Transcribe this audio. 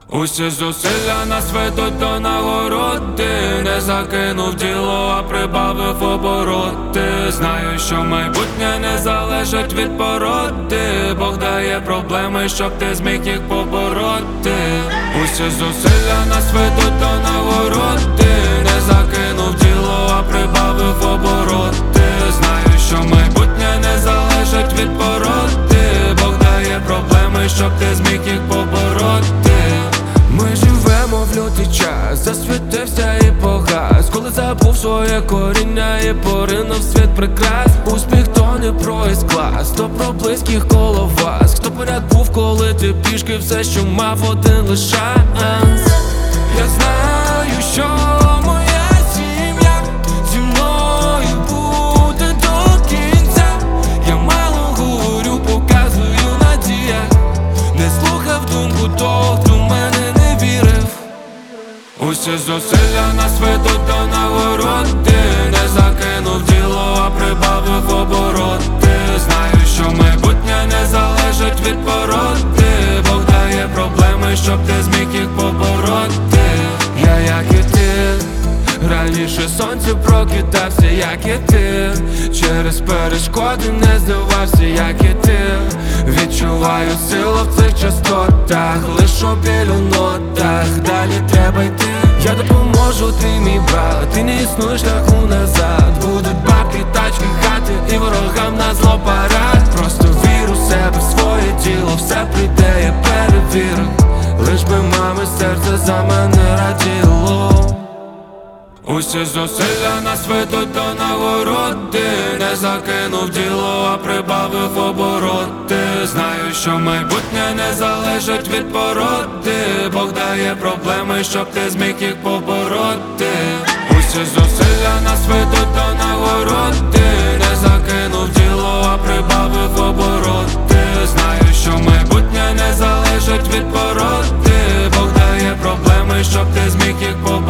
Усі зусилля нас ведуть до нагороди. Не закинув діло, а прибавив обороти. Знаю, що майбутнє не залежить від породи. Бог дає проблеми, щоб ти зміг їх побороти. Усі зусилля нас ведуть до нагороди. Не закинув діло, а прибавив обороти. Знаю, що майбутнє не залежить від породи. Бог дає проблеми, щоб ти зміг їх побороти. Ми живемо в лютий час, засвітився і погас, коли забув своє коріння і поринув світ прикрас. Успіх то не про ес-клас, то про близьких коло вас. Хто поряд був, коли ти пішки, все, що мав, один лиш шанс. Я знаю, що моя сім'я зі мною буде до кінця. Я мало говорю, показую надія. Не слухав думку того, хто в мене не вірив. Усі зусилля нас ведуть до нагороди. Не закинув діло, а прибавив обороти. Знаю, що майбутнє не залежить від породи. Бог дає проблеми, щоб ти зміг їх побороти. Я як і ти, раніше сонце прокидався, як і ти. Через перешкоди не здавався, як і ти. Відчуваю силу в цих частотах, лиш у біль у нотах. Далі треба йти. Я допоможу, ти мій брат, ти не існуєш шляху назад. Будуть бабки, тачки, хати і ворогам на зло парад. Просто вір у себе, в своє тіло, все прийде, я перевірю. Лиш би мами серце за мене раділо. Усі зусилля нас ведуть до нагороди. Не закинув діло, а прибавив обороти. Знаю, що майбутнє не залежить від породи. Бог дає проблеми, щоб ти зміг їх побороти. Усі зусилля нас ведуть до нагороди. Не закинув діло, а прибавив обороти. Знаю, що майбутнє не залежить від породи. Бог дає проблеми, щоб ти зміг їх побороти.